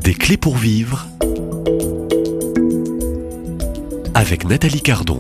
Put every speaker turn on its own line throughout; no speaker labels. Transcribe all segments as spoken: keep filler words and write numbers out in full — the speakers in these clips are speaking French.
Des clés pour vivre avec Nathalie Cardon.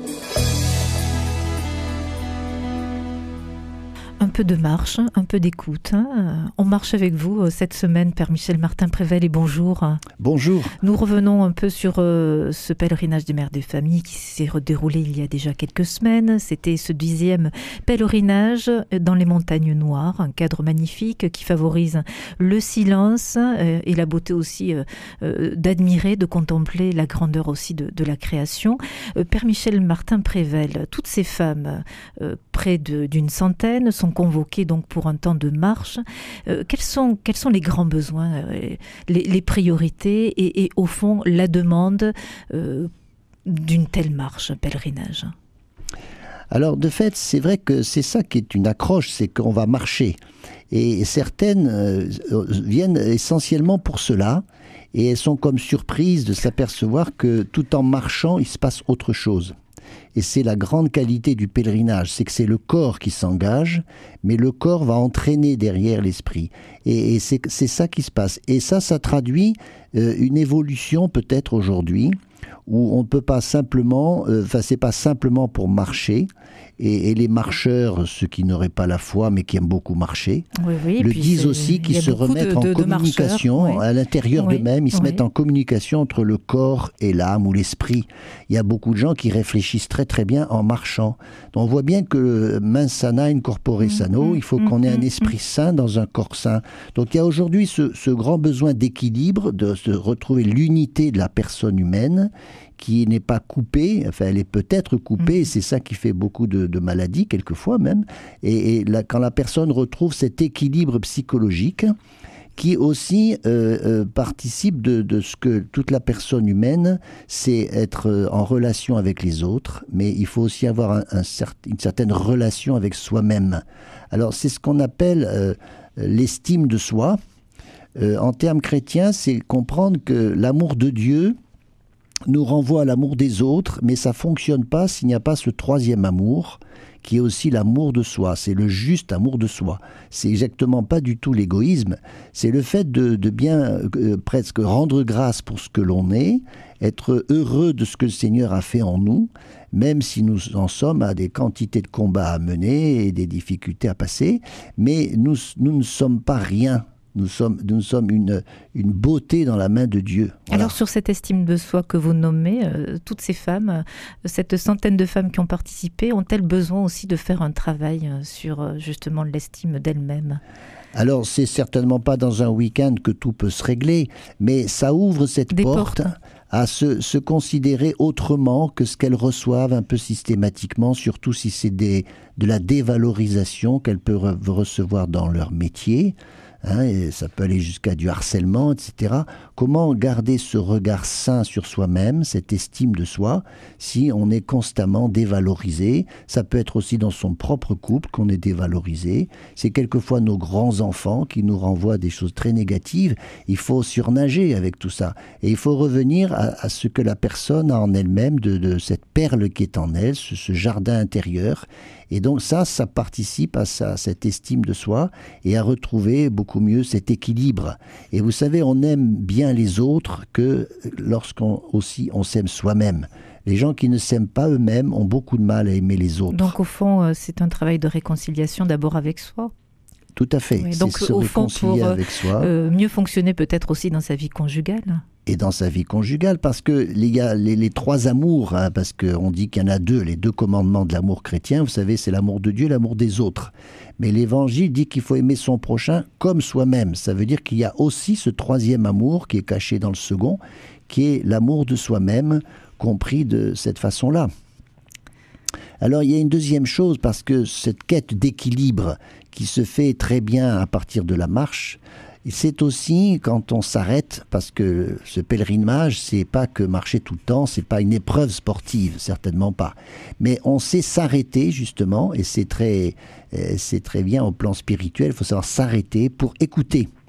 Un peu de marche, un peu d'écoute. Hein. On marche avec vous cette semaine, Père Michel Martin-Prével, et bonjour.
Bonjour.
Nous revenons un peu sur euh, ce pèlerinage des mères des familles qui s'est déroulé il y a déjà quelques semaines. C'était ce dixième pèlerinage dans les montagnes noires, un cadre magnifique qui favorise le silence euh, et la beauté aussi euh, euh, d'admirer, de contempler la grandeur aussi de, de la création. Euh, Père Michel Martin-Prével, toutes ces femmes, euh, près de, d'une centaine, sont convoqués donc pour un temps de marche. Euh, quels sont, quels sont les grands besoins, euh, les, les priorités et, et au fond la demande euh, d'une telle marche, un pèlerinage?
Alors de fait, c'est vrai que c'est ça qui est une accroche, c'est qu'on va marcher. Et certaines euh, viennent essentiellement pour cela. Et elles sont comme surprises de s'apercevoir que tout en marchant, il se passe autre chose. Et c'est la grande qualité du pèlerinage, c'est que c'est le corps qui s'engage, mais le corps va entraîner derrière l'esprit. Et, et c'est, c'est ça qui se passe. Et ça, ça traduit euh, une évolution peut-être aujourd'hui, où on ne peut pas simplement, enfin euh, c'est pas simplement pour marcher, et, et les marcheurs, ceux qui n'auraient pas la foi mais qui aiment beaucoup marcher,
oui, oui,
le disent aussi, qu'ils se remettent de, de, en communication
de oui.
à l'intérieur oui. d'eux-mêmes, ils se
oui.
mettent en communication entre le corps et l'âme ou l'esprit. Il y a beaucoup de gens qui réfléchissent très très bien en marchant. Donc on voit bien que mens sana in corpore sano, mmh, il faut mmh, qu'on ait mmh, un esprit mmh. sain dans un corps sain. Donc il y a aujourd'hui ce, ce grand besoin d'équilibre, de, de retrouver l'unité de la personne humaine, qui n'est pas coupée, enfin elle est peut-être coupée, mmh. et c'est ça qui fait beaucoup de, de maladies, quelquefois même. Et, et là, quand la personne retrouve cet équilibre psychologique, qui aussi euh, euh, participe de, de ce que toute la personne humaine, c'est être en relation avec les autres, mais il faut aussi avoir un, un cert, une certaine relation avec soi-même. Alors c'est ce qu'on appelle euh, l'estime de soi. Euh, en termes chrétiens, c'est comprendre que l'amour de Dieu nous renvoie à l'amour des autres, mais ça ne fonctionne pas s'il n'y a pas ce troisième amour, qui est aussi l'amour de soi. C'est le juste amour de soi. C'est exactement pas du tout l'égoïsme. C'est le fait de, de bien euh, presque rendre grâce pour ce que l'on est, être heureux de ce que le Seigneur a fait en nous, même si nous en sommes à des quantités de combats à mener et des difficultés à passer, mais nous, nous ne sommes pas rien. Nous sommes, nous sommes une, une beauté dans la main de Dieu. Voilà.
Alors sur cette estime de soi que vous nommez, euh, toutes ces femmes, euh, cette centaine de femmes qui ont participé, ont-elles besoin aussi de faire un travail euh, sur euh, justement l'estime d'elles-mêmes ?
Alors c'est certainement pas dans un week-end que tout peut se régler, mais ça ouvre cette porte, porte à se, se considérer autrement que ce qu'elles reçoivent un peu systématiquement, surtout si c'est des, de la dévalorisation qu'elles peuvent recevoir dans leur métier. Hein, et ça peut aller jusqu'à du harcèlement, et cetera. Comment garder ce regard sain sur soi-même, cette estime de soi, si on est constamment dévalorisé? Ça peut être aussi dans son propre couple qu'on est dévalorisé. C'est quelquefois nos grands-enfants qui nous renvoient des choses très négatives. Il faut surnager avec tout ça. Et il faut revenir à, à ce que la personne a en elle-même, de, de cette perle qui est en elle, ce, ce jardin intérieur. Et donc ça, ça participe à, ça, à cette estime de soi et à retrouver beaucoup mieux cet équilibre. Et vous savez, on aime bien les autres que lorsqu'on aussi on s'aime soi-même. Les gens qui ne s'aiment pas eux-mêmes ont beaucoup de mal à aimer les autres.
Donc au fond, c'est un travail de réconciliation d'abord avec soi.
Tout à fait.
Oui, donc
c'est se
au fond,
réconcilier
pour
avec soi.
Euh, mieux fonctionner peut-être aussi dans sa vie conjugale.
Et dans sa vie conjugale, parce que les, les, les trois amours, hein, parce qu'on dit qu'il y en a deux, les deux commandements de l'amour chrétien, vous savez, c'est l'amour de Dieu, l'amour des autres. Mais l'Évangile dit qu'il faut aimer son prochain comme soi-même. Ça veut dire qu'il y a aussi ce troisième amour qui est caché dans le second, qui est l'amour de soi-même, compris de cette façon-là. Alors il y a une deuxième chose, parce que cette quête d'équilibre qui se fait très bien à partir de la marche, c'est aussi quand on s'arrête, parce que ce pèlerinage, c'est pas que marcher tout le temps, c'est pas une épreuve sportive, certainement pas. Mais on sait s'arrêter justement, et c'est très, c'est très bien au plan spirituel, il faut savoir s'arrêter pour écouter.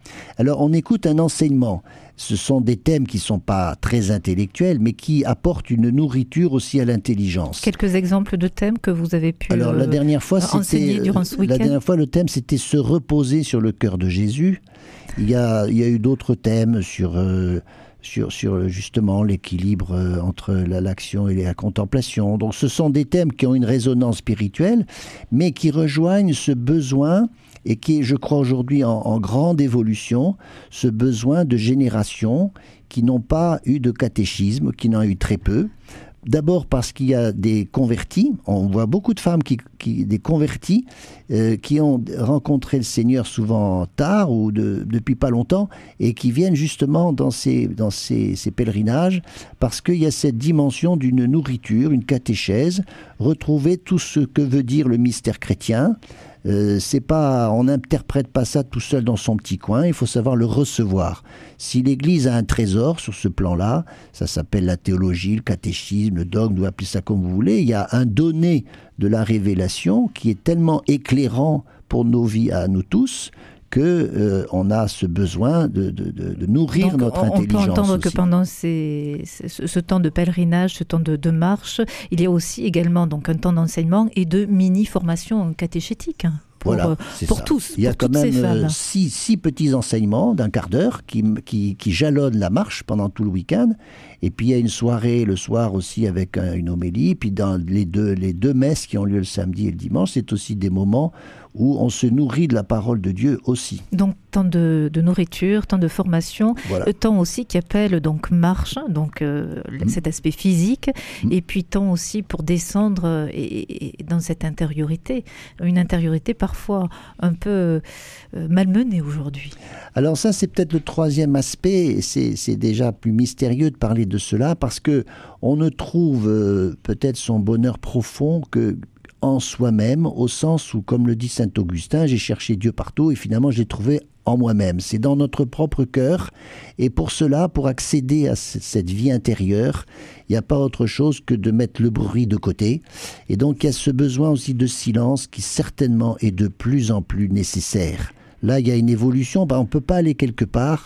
Alors on écoute un enseignement. Ce sont des thèmes qui ne sont pas très intellectuels, mais qui apportent une nourriture aussi à l'intelligence.
Quelques exemples de thèmes que vous avez pu
Alors, la dernière fois,
euh, enseigner
c'était,
durant ce week-end.
La dernière fois, le thème, c'était se reposer sur le cœur de Jésus. Il y a, il y a eu d'autres thèmes sur, euh, sur, sur justement l'équilibre euh, entre la, l'action et la contemplation. Donc, ce sont des thèmes qui ont une résonance spirituelle, mais qui rejoignent ce besoin et qui est, je crois, aujourd'hui en, en grande évolution, ce besoin de générations qui n'ont pas eu de catéchisme, qui n'en ont eu très peu. D'abord parce qu'il y a des convertis, on voit beaucoup de femmes, qui, qui, des convertis, euh, qui ont rencontré le Seigneur souvent tard ou de, depuis pas longtemps, et qui viennent justement dans ces, dans ces, ces pèlerinages, parce qu'il y a cette dimension d'une nourriture, une catéchèse, retrouver tout ce que veut dire le mystère chrétien. Euh, c'est pas, on n'interprète pas ça tout seul dans son petit coin, il faut savoir le recevoir. Si l'Église a un trésor sur ce plan-là, ça s'appelle la théologie, le catéchisme, le dogme, vous appelez ça comme vous voulez, il y a un donné de la révélation qui est tellement éclairant pour nos vies à nous tous, que euh, on a ce besoin de, de, de, de nourrir
Donc,
notre
on,
intelligence.
On peut entendre
aussi.
que pendant ces, ce, ce temps de pèlerinage, ce temps de, de marche, il y a aussi également donc un temps d'enseignement et de mini-formation catéchétique. Pour,
Voilà,
pour
ça.
tous,
Il y a
pour
quand
toutes ces
même
femmes.
six, six petits enseignements d'un quart d'heure qui, qui, qui jalonnent la marche pendant tout le week-end. Et puis il y a une soirée le soir aussi avec un, une homélie. Puis dans les deux, les deux messes qui ont lieu le samedi et le dimanche, c'est aussi des moments où on se nourrit de la parole de Dieu aussi.
Donc temps de, de nourriture, temps de formation,
Voilà.
le temps aussi qui appelle donc marche, donc euh,
Mmh.
cet aspect physique,
Mmh.
et puis temps aussi pour descendre euh, et, et dans cette intériorité, une intériorité parfois un peu euh, malmenée aujourd'hui.
Alors ça, c'est peut-être le troisième aspect, et c'est, c'est déjà plus mystérieux de parler de cela, parce que on ne trouve euh, peut-être son bonheur profond que en soi-même, au sens où, comme le dit saint Augustin, j'ai cherché Dieu partout et finalement je l'ai trouvé en moi-même. C'est dans notre propre cœur, et pour cela, pour accéder à c- cette vie intérieure, il n'y a pas autre chose que de mettre le bruit de côté. Et donc il y a ce besoin aussi de silence qui certainement est de plus en plus nécessaire. Là, il y a une évolution, ben, on ne peut pas aller quelque part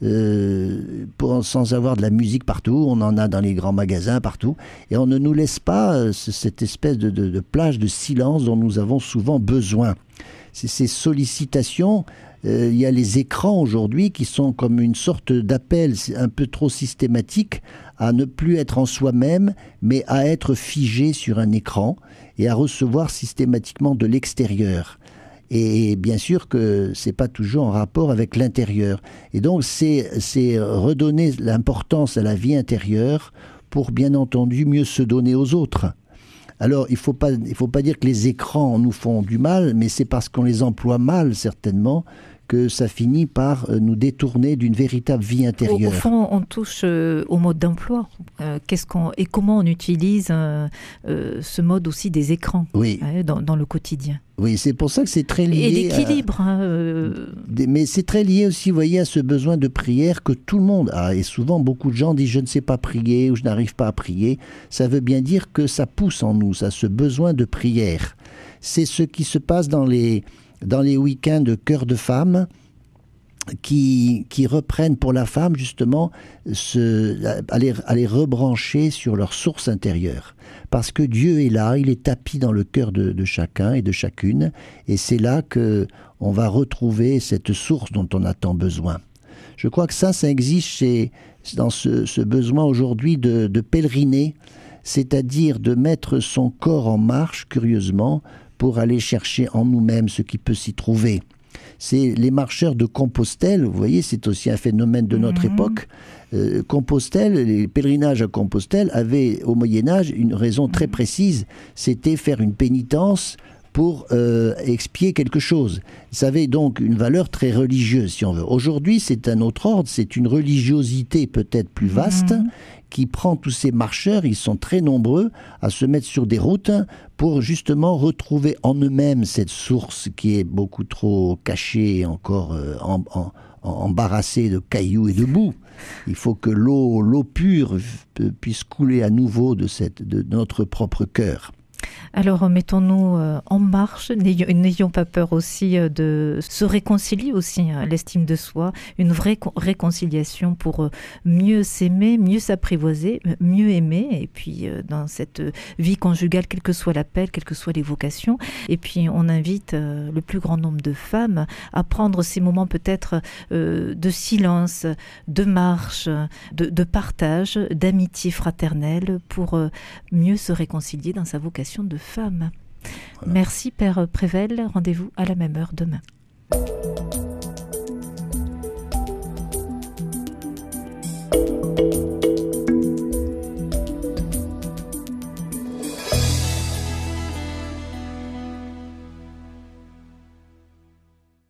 Euh, pour, sans avoir de la musique partout. On en a dans les grands magasins partout, et on ne nous laisse pas euh, cette espèce de, de, de plage de silence dont nous avons souvent besoin. C'est ces sollicitations, euh, il y a les écrans aujourd'hui qui sont comme une sorte d'appel un peu trop systématique à ne plus être en soi-même, mais à être figé sur un écran et à recevoir systématiquement de l'extérieur. Et bien sûr que c'est pas toujours en rapport avec l'intérieur. Et donc c'est, c'est redonner l'importance à la vie intérieure pour bien entendu mieux se donner aux autres. Alors il faut pas, il faut pas dire que les écrans nous font du mal, mais c'est parce qu'on les emploie mal certainement que ça finit par nous détourner d'une véritable vie intérieure.
Au, au fond, on touche euh, au mode d'emploi. Euh, qu'est-ce qu'on, et comment on utilise euh, euh, ce mode aussi des écrans
Oui.
hein, dans, dans le quotidien.
Oui, c'est pour ça que c'est très lié.
Et l'équilibre.
À...
Hein, euh...
Mais c'est très lié aussi, vous voyez, à ce besoin de prière que tout le monde a. Et souvent, beaucoup de gens disent « je ne sais pas prier » ou « je n'arrive pas à prier ». Ça veut bien dire que ça pousse en nous, ça, ce besoin de prière. C'est ce qui se passe dans les... dans les week-ends de cœur de femme, qui, qui reprennent pour la femme justement ce, à, les, à les rebrancher sur leur source intérieure. Parce que Dieu est là, il est tapi dans le cœur de, de chacun et de chacune, et c'est là qu'on va retrouver cette source dont on a tant besoin. Je crois que ça, ça existe chez, dans ce, ce besoin aujourd'hui de, de pèleriner, c'est-à-dire de mettre son corps en marche, curieusement, pour aller chercher en nous-mêmes ce qui peut s'y trouver. C'est les marcheurs de Compostelle, vous voyez, c'est aussi un phénomène de notre mmh. époque. Euh, Compostelle, les pèlerinages à Compostelle avaient au Moyen-Âge une raison très précise, c'était faire une pénitence pour euh, expier quelque chose. Ça avait donc une valeur très religieuse, si on veut. Aujourd'hui, c'est un autre ordre, c'est une religiosité peut-être plus vaste, mmh. qui prend tous ces marcheurs, ils sont très nombreux, à se mettre sur des routes pour justement retrouver en eux-mêmes cette source qui est beaucoup trop cachée et encore euh, en, en, embarrassée de cailloux et de boue. Il faut que l'eau, l'eau pure puisse couler à nouveau de, cette, de notre propre cœur.
Alors mettons-nous en marche, n'ayons, n'ayons pas peur aussi de se réconcilier aussi, hein, l'estime de soi, une vraie réconciliation pour mieux s'aimer, mieux s'apprivoiser, mieux aimer, et puis dans cette vie conjugale, quel que soit l'appel, quelles que soient les vocations, et puis on invite le plus grand nombre de femmes à prendre ces moments peut-être de silence, de marche, de, de partage, d'amitié fraternelle pour mieux se réconcilier dans sa vocation de femme. Voilà. Merci Père Prével, rendez-vous à la même heure demain.